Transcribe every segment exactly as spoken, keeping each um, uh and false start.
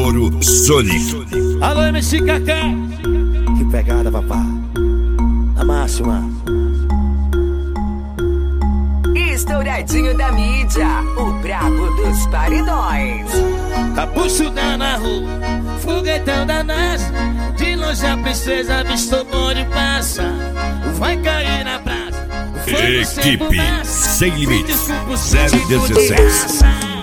Louro Sonic. Alô, M C Kaká. Que pegada, papá. A máxima. Estouradinho da mídia, o brabo dos paredões. Capucho da na rua, foguetão da NASA. De longe a princesa avistou o bonde passa. Vai cair na praça. Equipe Sem Limites zero dezesseis.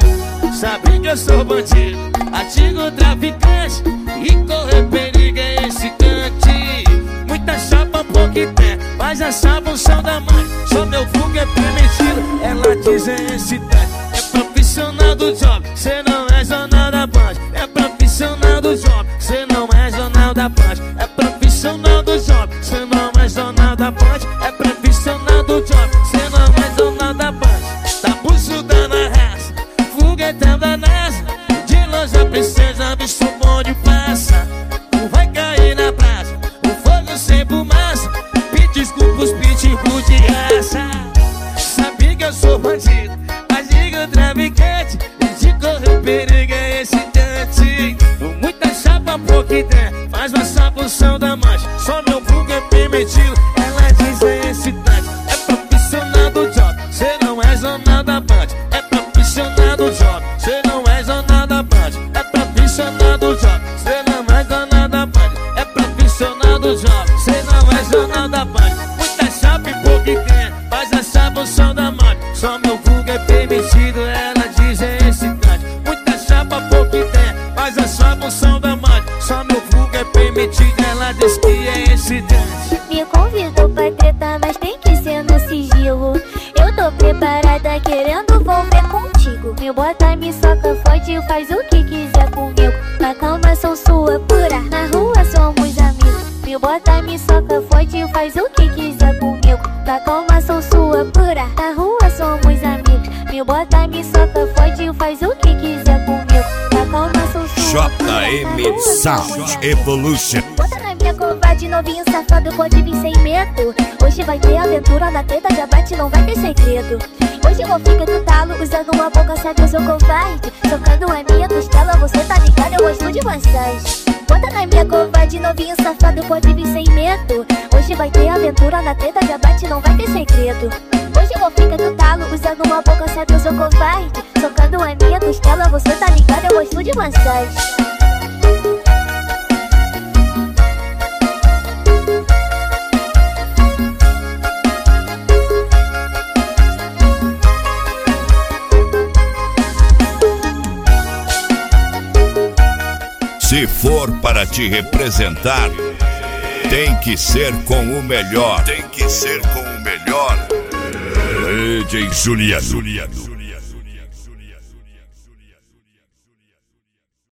Sabe que eu sou bandido, antigo traficante, e correr perigo é esse cante. Muita chapa, pouco tem, mas essa função da mãe. Só meu vulgo é permitido, ela diz é excitante. É profissional do job, cê não é jornal da Band. É profissional do job, cê não é jornal da Band. É profissional do job, cê não é jornal da Band. É profissional do job, cê não é jornal da Band. Tá buçuda na raça, foguetão da NASA. De longe a princesa visto o bonde passa. Vai cair na praça, o fogo sem fumaça. Pede desculpa os pitbull de raça. Sabe que eu sou bandido, mas diga traficante. De correr perigo é excitante. Muita chapa, pouco tem, faz essa função da mancha. Só meu vulgo é permitido, ela diz é excitante. É profissional do job, cê não é jornal da Band. É profissional do job, cê não é jornal da Band. É profissional do job, cê não é jornal da Band. É profissional do job, cê não é jornal da Band. Muita chapa e pouco tem, faz essa função da mancha. Só meu vulgo é permitido, ela diz é excitante. Muita chapa, pouco tem, faz essa função da mancha. Só meu vulgo é permitido, ela diz que é excitante. Me convidou pra treta, mas tem que ser no sigilo. Eu tô preparada, querendo envolver contigo. Me bota, me soca, fode, faz o que quiser comigo. Na cama sou sua pura, na rua somos amigos. Me bota, me soca, fode, faz o que quiser comigo. Na cama sou sua pura, na rua somos amigos. Me bota, me soca, fode, faz o que quiser comigo. Na cama sou sua pura, J M Sound Evolution. bota na minha covarde, novinho safado, pode vir sem medo. Hoje vai ter aventura na treta, já bate, não vai ter segredo. Hoje eu vou ficar no talo, usando uma boca, sabe, eu sou covarde. Tocando a minha costela, você tá ligado, eu gosto de massagem. Bota na minha covarde, novinho safado, pode vir sem medo. Hoje vai ter aventura na treta, já bate, não vai ter segredo. Hoje eu vou ficar no talo, usando uma boca, sabe, eu sou covarde. Tocando a minha costela, você tá ligado, eu gosto de massagem. Se for para te representar, tem que ser com o melhor. Tem que ser com o melhor. D J Juliano.